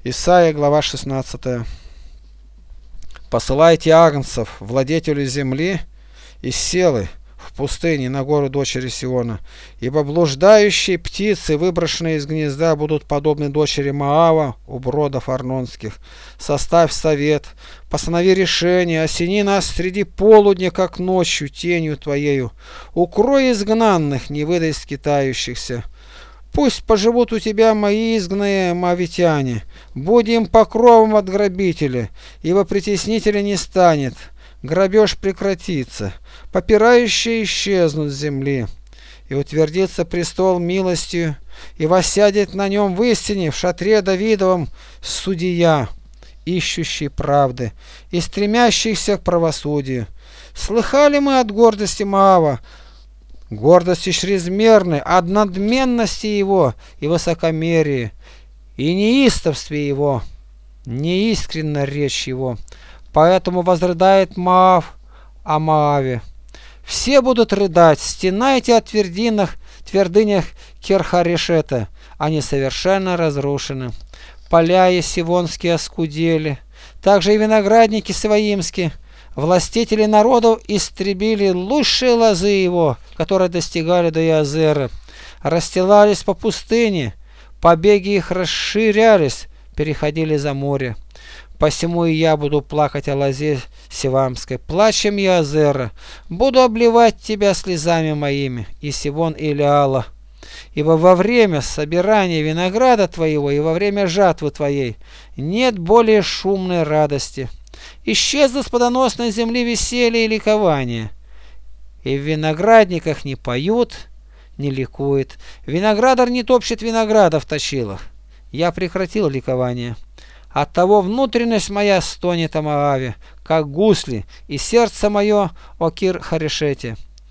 Исайя, глава 16. «Посылайте агнцев, владетелю земли, из Селы, в пустыне, на гору дочери Сиона, ибо блуждающие птицы, выброшенные из гнезда, будут подобны дочери Моава у бродов Арнонских. Составь совет, постанови решение, осени нас среди полудня, как ночью, тенью твоею, укрой изгнанных, не выдай скитающихся. Пусть поживут у тебя мои изгнанные моавитяне, будем покровом от грабителя, ибо притеснителя не станет, грабеж прекратится, попирающие исчезнут с земли, и утвердится престол милостью, и воссядет на нем в истине, в шатре Давидовом, судья, ищущий правды и стремящийся к правосудию. Слыхали мы от гордости Моава, гордости чрезмерной, от надменности его и высокомерии, и неистовстве его, неискренна речь его. Поэтому возрыдает Моав о Моаве. Все будут рыдать, стенайте о твердынях Кирхарешета, они совершенно разрушены. Поля Есивонские оскудели, также и виноградники Сваимские. Властители народов истребили лучшие лозы его, которые достигали до Иозера, расстилались по пустыне, побеги их расширялись, переходили за море. Посему и я буду плакать о лозе Сивамской, плачем Иозера, буду обливать тебя слезами моими, и Сивон Илиала. Ибо во время собирания винограда твоего и во время жатвы твоей нет более шумной радости. Исчезло с плодоносной земли веселье и ликование, и в виноградниках не поют, не ликуют. Виноградар не топчет винограда в точилах. Я прекратил ликование. Оттого внутренность моя стонет о Моаве, как гусли, и сердце мое о Кир-Харешете.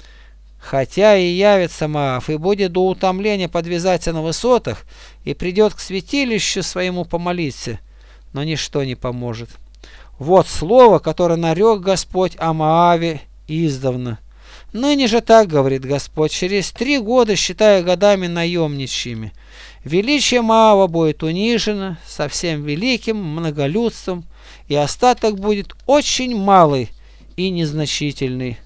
Хотя и явится Моав, и будет до утомления подвязаться на высотах, и придет к святилищу своему помолиться, но ничто не поможет. Вот слово, которое нарек Господь о Моаве издавна. Ныне же так говорит Господь: через 3 года, считая годами наемничьими, величие Моава будет унижено со всем великим многолюдством, и остаток будет очень малый и незначительный.